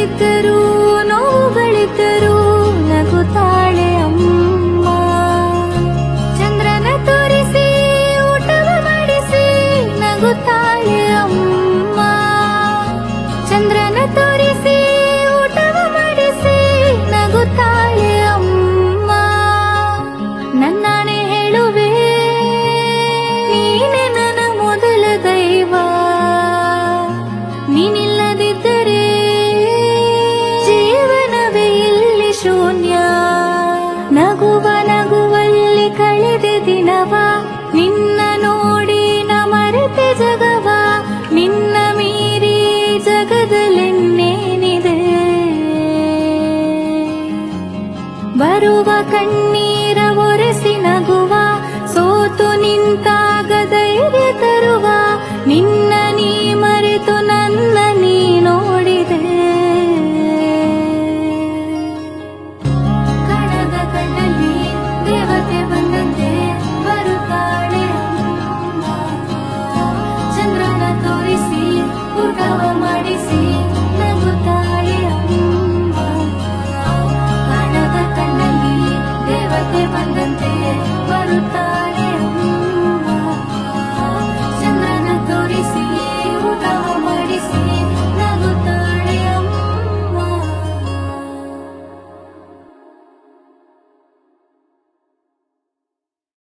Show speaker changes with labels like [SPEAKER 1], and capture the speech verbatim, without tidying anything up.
[SPEAKER 1] ಸುಖಗಳಿದ್ದರೂ ನೋವುಗಳಿದ್ದರೂ ನಗುತ್ತಾಳೆ ಅಮ್ಮ. ಚಂದ್ರನ ತೋರಿಸಿ ಊಟವ ಮಾಡಿಸಿ ನಗುತ್ತಾಳೆ ಅಮ್ಮ. ಚಂದ್ರನ ತೋರಿಸಿ ಊಟವ ಮಾಡಿಸಿ ನಗುತ್ತಾಳೆ ಅಮ್ಮ. ನನ್ನಾಣೆ ಹೇಳುವೆ ನೀನೆ ನನ್ನ ಮೊದಲ ದೈವ. ನೀನಿಲ್ಲದಿದ್ದರೆ ಜೀವನವೇ ಇಲ್ಲಿ ಶೂನ್ಯ. ನಗುವ ನಗುವಲ್ಲಿ ಕಳೆದೆ ದಿನವ, ನಿನ್ನ ನೋಡಿ ನ ಮರೆತೆ ಜಗವ. ನಿನ್ನ ಮೀರಿ ಜಗದಲ್ಲೆನ್ನೇನಿದೆ. ಬರುವ ಕಣ್ಣಿ